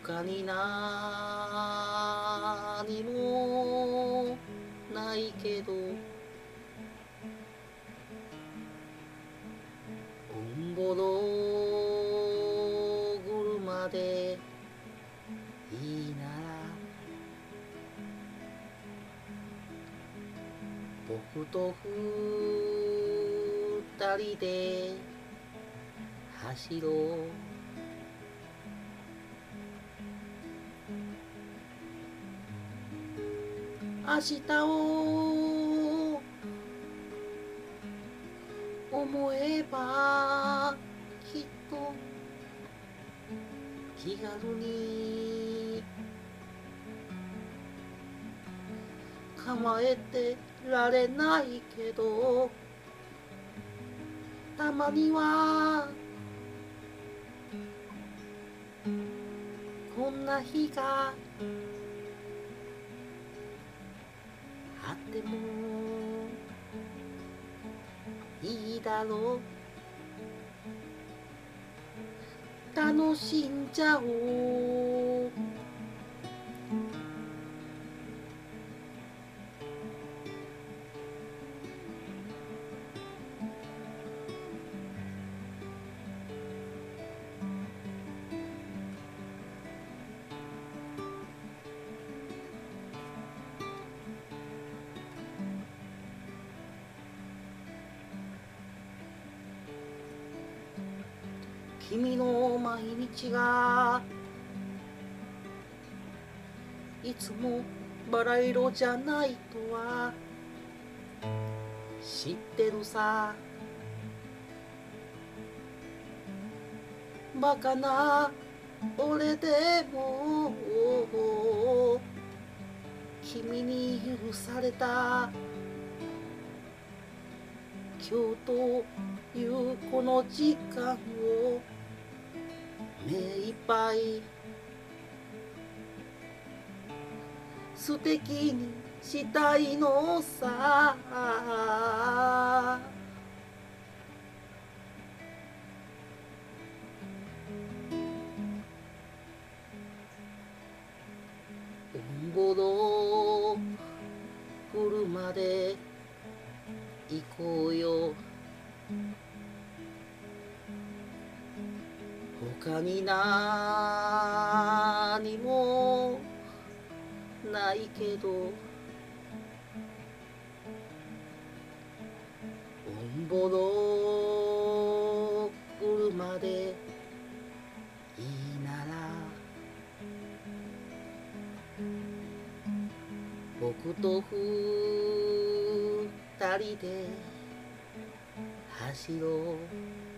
他に何もないけど、おんぼろ車でいいなら、僕と二人で走ろう。明日を思えばきっと気軽に構えてられないけど、たまにはこんな日があってもいいだろう。楽しんじゃおう。君の毎日がいつもバラ色じゃないとは知ってるさ。バカな俺でも君に許された今日というこの時間を目いっぱい素敵にしたいのさ。おんぼろ車で行こうよ。他に何もないけど、おんぼろ車でいいなら、僕と二人で走ろう。